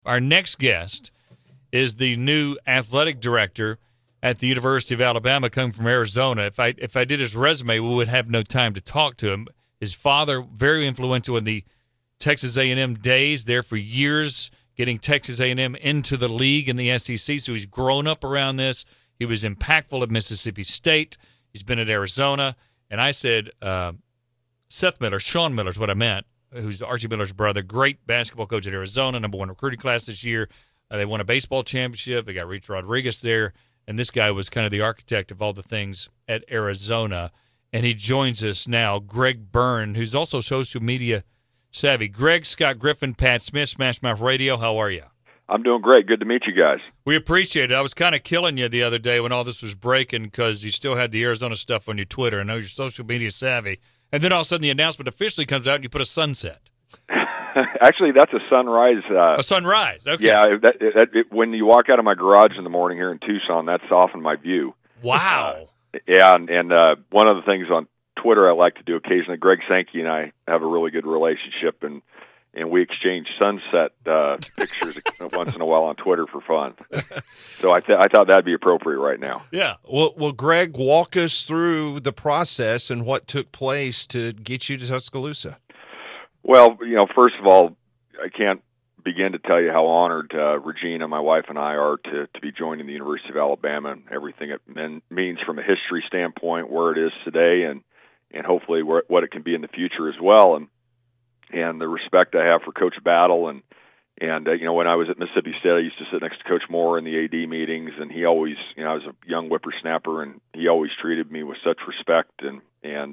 Our next guest is the new athletic director at the University of Alabama, coming from Arizona. If I did his resume, we would have no time to talk to him. His father, very influential in the Texas A&M days, there for years, getting Texas A&M into the league in the SEC. So he's grown up around this. He was impactful at Mississippi State. He's been at Arizona. And I said, Sean Miller is what I meant, who's Archie Miller's brother, great basketball coach at Arizona, number one recruiting class this year. They won a baseball championship. They got Reach Rodriguez there. And this guy was kind of the architect of all the things at Arizona. And he joins us now, Greg Byrne, who's also social media savvy. Greg, Scott Griffin, Pat Smith, Smash Mouth Radio, how are you? I'm doing great. Good to meet you guys. We appreciate it. I was kind of killing you the other day when all this was breaking because you still had the Arizona stuff on your Twitter. I know you're social media savvy. And then all of a sudden the announcement officially comes out and you put a sunset. Actually, that's a sunrise. A sunrise, okay. Yeah, when you walk out of my garage in the morning here in Tucson, that's often my view. Wow. Yeah, and one of the things on Twitter I like to do occasionally, Greg Sankey and I have a really good relationship, and we exchange sunset pictures once in a while on Twitter for fun. So I thought that'd be appropriate right now. Yeah. Well, Greg, walk us through the process and what took place to get you to Tuscaloosa. Well, first of all, I can't begin to tell you how honored Regina, my wife, and I are to be joining the University of Alabama and everything it means from a history standpoint, where it is today, and hopefully what it can be in the future as well. And the respect I have for Coach Battle, and when I was at Mississippi State, I used to sit next to Coach Moore in the AD meetings, and he always, I was a young whippersnapper, and he always treated me with such respect, and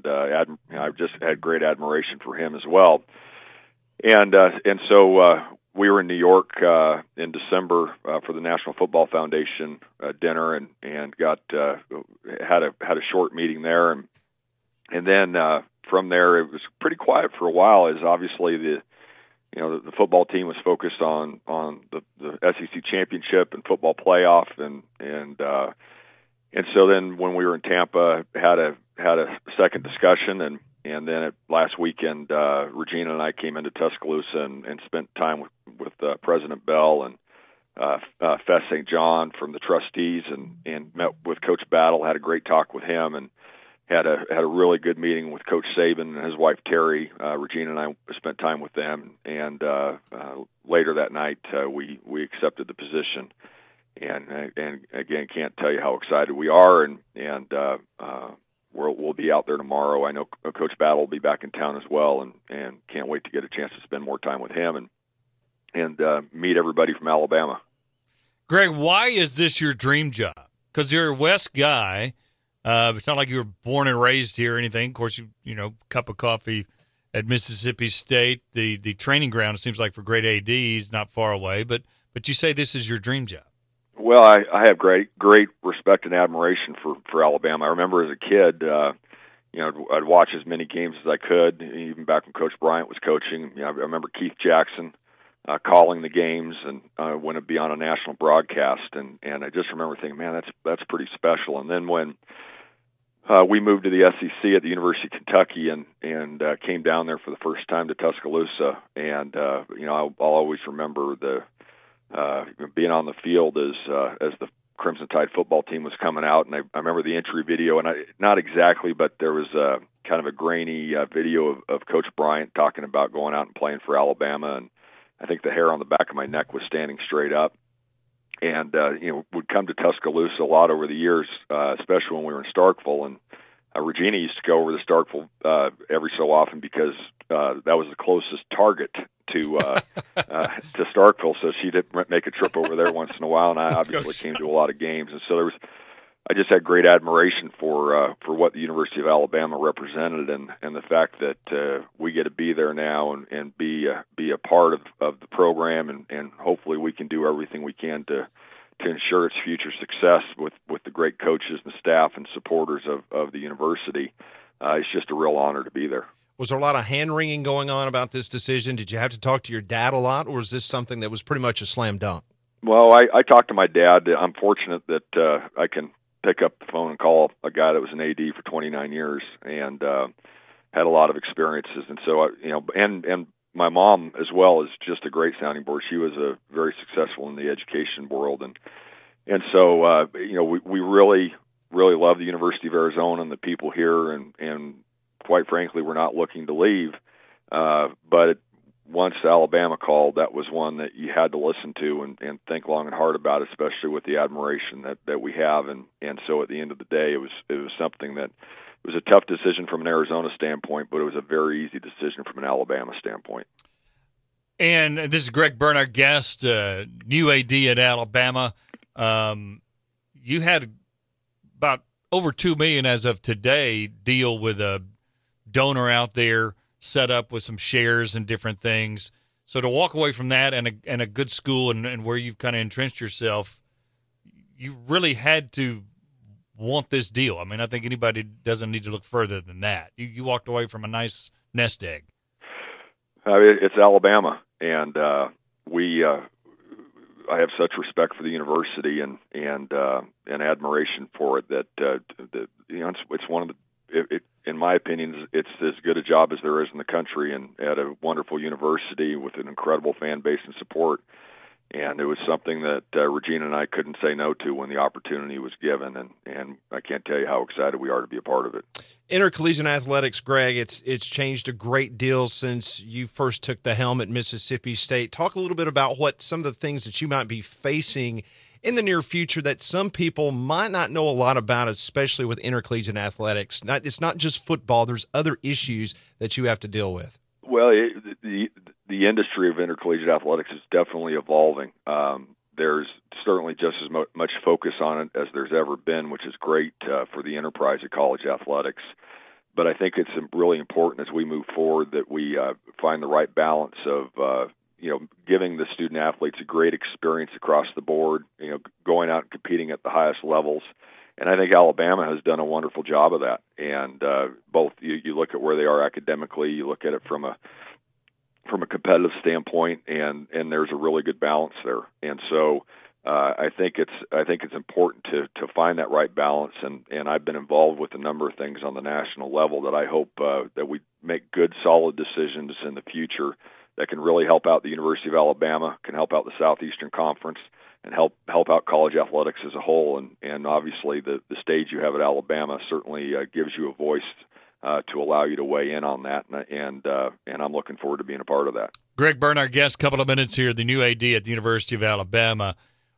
I just had great admiration for him as well. And so we were in New York in December for the National Football Foundation dinner, and had a short meeting there, and then from there it was pretty quiet for a while, as obviously the football team was focused on the SEC championship and football playoff, and so then when we were in Tampa, had a second discussion, and then last weekend, Regina and I came into Tuscaloosa and spent time with President Bell and Fess St. John from the trustees, and met with Coach Battle, had a great talk with him, and had a really good meeting with Coach Saban and his wife Terry. Regina and I spent time with them, and later that night we accepted the position, and again, can't tell you how excited we are, and we'll be out there tomorrow. I know Coach Battle will be back in town as well, and can't wait to get a chance to spend more time with him and meet everybody from Alabama. Greg, why is this your dream job? Because you're a West guy. It's not like you were born and raised here or anything. Of course, cup of coffee at Mississippi State, the training ground, it seems like, for great ADs, not far away. But you say this is your dream job. Well, I have great respect and admiration for Alabama. I remember as a kid, I'd watch as many games as I could, even back when Coach Bryant was coaching. I remember Keith Jackson calling the games, and when it'd be on a national broadcast, and I just remember thinking, man, that's pretty special. And then when we moved to the SEC at the University of Kentucky, and came down there for the first time to Tuscaloosa, and I'll always remember being on the field as the Crimson Tide football team was coming out, and I remember the entry video, and not exactly, but there was kind of a grainy video of Coach Bryant talking about going out and playing for Alabama, and I think the hair on the back of my neck was standing straight up. And would come to Tuscaloosa a lot over the years, especially when we were in Starkville. And Regina used to go over to Starkville every so often because that was the closest target to Starkville. So she did make a trip over there once in a while, and I obviously came to a lot of games. And so I just had great admiration for what the University of Alabama represented, and the fact that we get to be there now and be a part of the program, and hopefully we can do everything we can to ensure its future success with the great coaches and staff and supporters of the university. It's just a real honor to be there. Was there a lot of hand-wringing going on about this decision? Did you have to talk to your dad a lot, or was this something that was pretty much a slam dunk? Well, I talked to my dad. I'm fortunate that I can pick up the phone and call a guy that was an AD for 29 years and had a lot of experiences. And so, and my mom as well is just a great sounding board. She was very successful in the education world, and so we really love the University of Arizona and the people here, and quite frankly, we're not looking to leave. But once Alabama called, that was one that you had to listen to and think long and hard about, especially with the admiration that we have. And so at the end of the day, it was something that it was a tough decision from an Arizona standpoint, but it was a very easy decision from an Alabama standpoint. And this is Greg Byrne, our guest, new AD at Alabama. You had about over $2 million as of today deal with a donor out there, set up with some shares and different things. So to walk away from that and a good school and where you've kind of entrenched yourself, you really had to want this deal. I mean, I think anybody doesn't need to look further than that. You walked away from a nice nest egg. It's Alabama, and I have such respect for the university and admiration for it that it's one of the. In my opinion, it's as good a job as there is in the country, and at a wonderful university with an incredible fan base and support. And it was something that Regina and I couldn't say no to when the opportunity was given, and I can't tell you how excited we are to be a part of it. Intercollegiate athletics, Greg, it's changed a great deal since you first took the helm at Mississippi State. Talk a little bit about what some of the things that you might be facing in the near future that some people might not know a lot about, especially with intercollegiate athletics. It's not just football. There's other issues that you have to deal with. Well, the industry of intercollegiate athletics is definitely evolving. There's certainly just as much focus on it as there's ever been, which is great for the enterprise of college athletics. But I think it's really important as we move forward that we find the right balance of giving the student athletes a great experience across the board, going out and competing at the highest levels. And I think Alabama has done a wonderful job of that. And both you look at where they are academically, you look at it from a competitive standpoint, and there's a really good balance there. And so I think it's important to find that right balance. And I've been involved with a number of things on the national level that I hope that we make good, solid decisions in the future that can really help out the University of Alabama, can help out the Southeastern Conference, and help out college athletics as a whole. And obviously the stage you have at Alabama certainly gives you a voice to allow you to weigh in on that, and I'm looking forward to being a part of that. Greg Byrne, our guest, couple of minutes here, the new AD at the University of Alabama.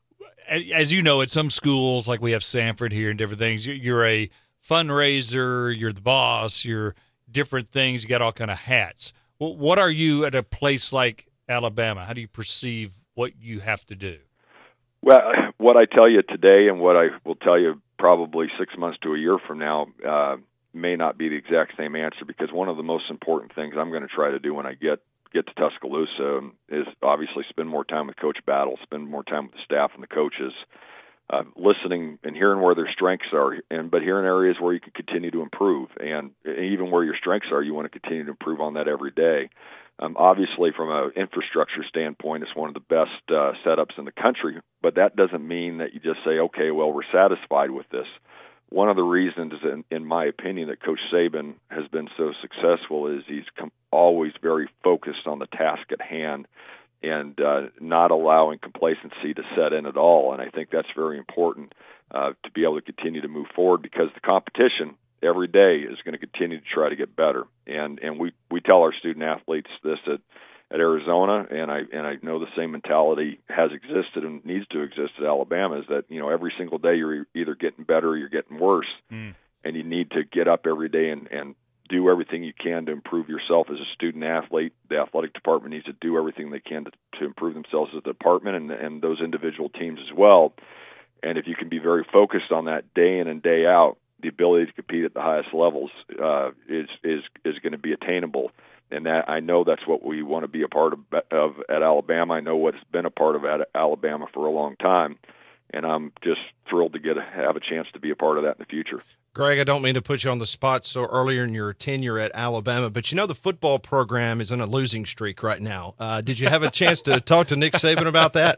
As you know, at some schools, like we have Sanford here and different things, you're a fundraiser, you're the boss, you're different things, you got all kind of hats. Well, what are you at a place like Alabama? How do you perceive what you have to do? Well, what I tell you today and what I will tell you probably 6 months to a year from now may not be the exact same answer, because one of the most important things I'm going to try to do when I get to Tuscaloosa is obviously spend more time with Coach Battle, spend more time with the staff and the coaches, listening and hearing where their strengths are, but hearing areas where you can continue to improve. And even where your strengths are, you want to continue to improve on that every day. Obviously, from an infrastructure standpoint, it's one of the best setups in the country, but that doesn't mean that you just say, okay, well, we're satisfied with this. One of the reasons, in my opinion, that Coach Saban has been so successful is he's always very focused on the task at hand and not allowing complacency to set in at all. And I think that's very important to be able to continue to move forward, because the competition every day is going to continue to try to get better. And we tell our student athletes this at Arizona, and I know the same mentality has existed and needs to exist at Alabama, is that every single day you're either getting better or you're getting worse, and you need to get up every day and do everything you can to improve yourself as a student athlete. The athletic department needs to do everything they can to improve themselves as a department, and those individual teams as well. And if you can be very focused on that day in and day out, the ability to compete at the highest levels is going to be attainable. And that, I know that's what we want to be a part of at Alabama. I know what's been a part of at Alabama for a long time, and I'm just thrilled to have a chance to be a part of that in the future. Greg, I don't mean to put you on the spot so earlier in your tenure at Alabama, but the football program is on a losing streak right now. Did you have a chance to talk to Nick Saban about that?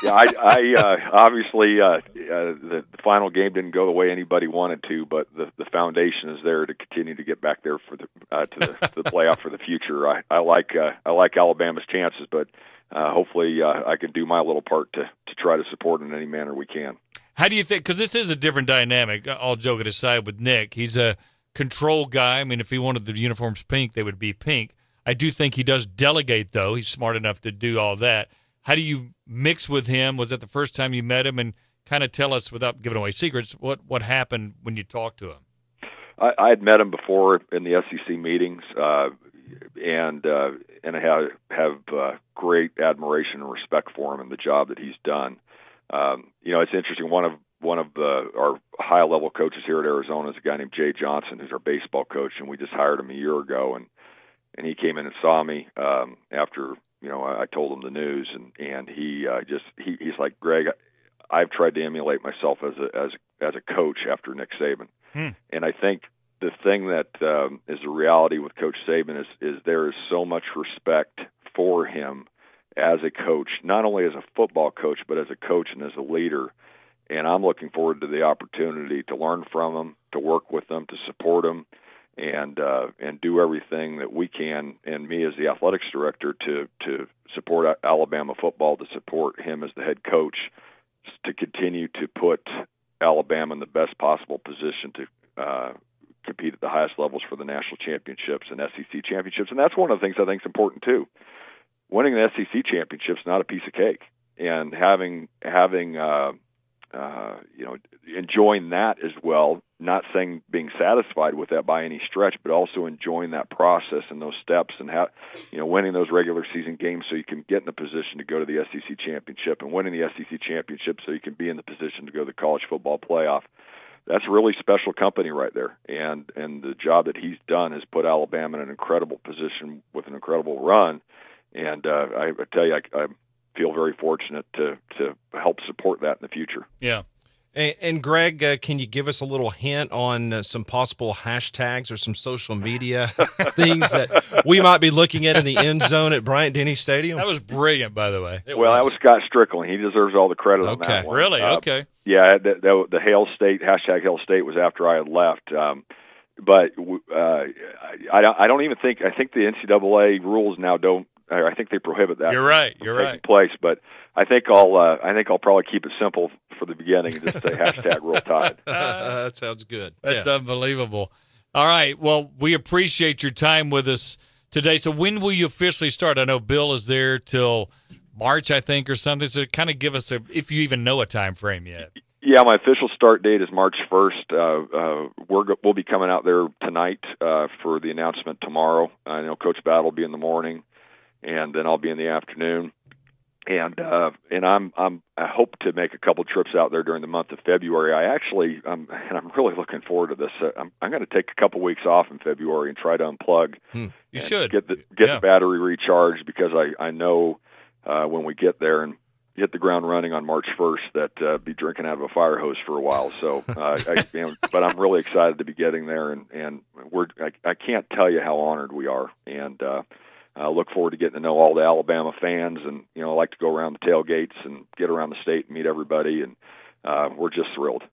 Yeah, I obviously the final game didn't go the way anybody wanted to, but the foundation is there to continue to get back there for the to the playoff for the future. I like Alabama's chances, but hopefully I can do my little part to try to support in any manner we can. How do you think? Because this is a different dynamic. All joking aside, with Nick, he's a control guy. I mean, if he wanted the uniforms pink, they would be pink. I do think he does delegate, though. He's smart enough to do all that. How do you mix with him? Was that the first time you met him? And kind of tell us, without giving away secrets, what happened when you talked to him. I had met him before in the SEC meetings, and I have great admiration and respect for him and the job that he's done. It's interesting. One of our high level coaches here at Arizona is a guy named Jay Johnson, who's our baseball coach, and we just hired him a year ago. And he came in and saw me after I told him the news, and he's like, Greg, I've tried to emulate myself as a coach after Nick Saban, and I think the thing that is a reality with Coach Saban is there is so much respect for him as a coach, not only as a football coach, but as a coach and as a leader. And I'm looking forward to the opportunity to learn from him, to work with him, to support him, and do everything that we can, and me as the athletics director, to support Alabama football, to support him as the head coach, to continue to put Alabama in the best possible position to compete at the highest levels for the national championships and SEC championships. And that's one of the things I think is important too. Winning the SEC championship's not a piece of cake, and having enjoying that as well. Not saying being satisfied with that by any stretch, but also enjoying that process and those steps, and winning those regular season games so you can get in the position to go to the SEC championship, and winning the SEC championship so you can be in the position to go to the college football playoff. That's really special company right there, and the job that he's done has put Alabama in an incredible position with an incredible run. And I tell you, I feel very fortunate to help support that in the future. Yeah. And Greg, can you give us a little hint on some possible hashtags or some social media things that we might be looking at in the end zone at Bryant-Denny Stadium? That was brilliant, by the way. That was Scott Strickland. He deserves all the credit on that one. Really? Okay. Yeah, the Hail State, hashtag Hail State was after I had left. But I don't even think – I think the NCAA rules now don't – I think they prohibit that. You're right. Place, but I think I'll probably keep it simple for the beginning and just say hashtag Roll Tide. That sounds good. That's unbelievable. All right. Well, we appreciate your time with us today. So when will you officially start? I know Bill is there till March, I think, or something. So kind of give us if you even know a time frame yet. Yeah, my official start date is March 1st. We'll be coming out there tonight for the announcement tomorrow. I know Coach Battle will be in the morning, and then I'll be in the afternoon. And I hope to make a couple trips out there during the month of February. And I'm really looking forward to this. I'm going to take a couple weeks off in February and try to unplug. You should get the battery recharged, because I know when we get there and hit the ground running on March 1st that be drinking out of a fire hose for a while. So, but I'm really excited to be getting there, and I can't tell you how honored we are, and I look forward to getting to know all the Alabama fans, and I like to go around the tailgates and get around the state and meet everybody, and we're just thrilled.